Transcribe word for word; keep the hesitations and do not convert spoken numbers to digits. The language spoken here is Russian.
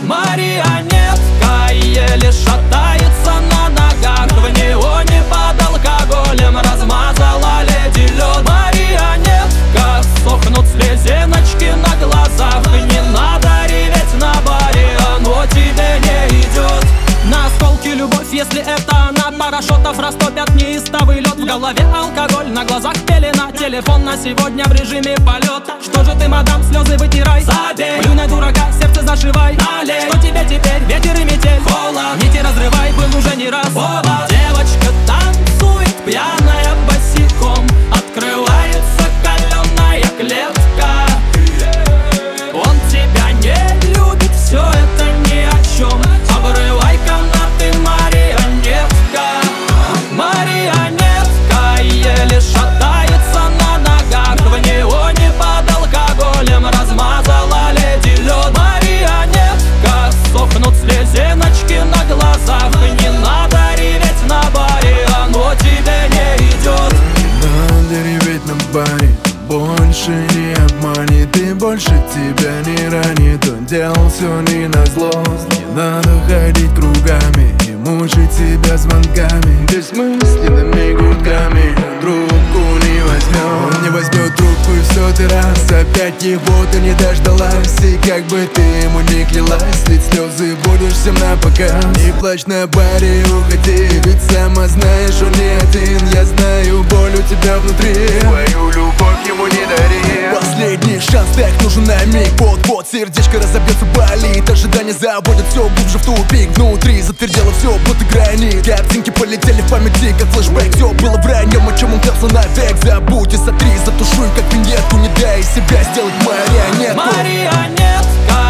Марионетка еле шатается на ногах, в неоне под алкоголем размазала леди лед. Марионетка, сохнут слезиночки на глазах, не надо реветь на баре, оно тебе не идет. На осколки любовь, если это она, парашютов растопят неистовый лед. В голове алкоголь, на глазах пелена, телефон на сегодня в режиме полет. Что же ты, мадам, слезы вытирай, забей, плюнь на дурака, сердце зашивай, налей. Что тебе теперь, ветер и метель, холод, нити разрывай, был уже не раз повод. Девочка танцует, пьяная босиком, открывается каленая клетка. Он тебя не любит, все это ни о чем, обрывай канаты, марионетка. Марионетка еле шатается на ногах, в неоне под алкоголем размазала леди лед. Марионетка, сохнут слезиночки на глазах, не надо реветь на баре, оно тебе не идет. Надо реветь на баре, больше не обманет и больше тебя не ранит. Он делал все не на злость, не надо ходить кругами и мучить себя звонками, бессмысленными гудками. Трубку не возьмет, он не возьмет трубку, и все ты раз опять его ты не дождалась. И как бы ты ему не клялась, лить слезы будешь всем на показ. Не плачь на баре, уходи, ведь сама знаешь, он не один. Я знаю боль у тебя внутри, свою любовь ему не дари. Последний шанс, так нужен на миг, вот-вот сердечко разобьется, болит. Ожидание заводит все глубже в тупик, внутри затвердело все, будто гранит. Картинки полетели в памяти, как флешбэк. Все было враньем, о чем он клялся навек. Забудь и сотри, затушуй, как виньетку. Не дай себя сделать марионетку. Марионетка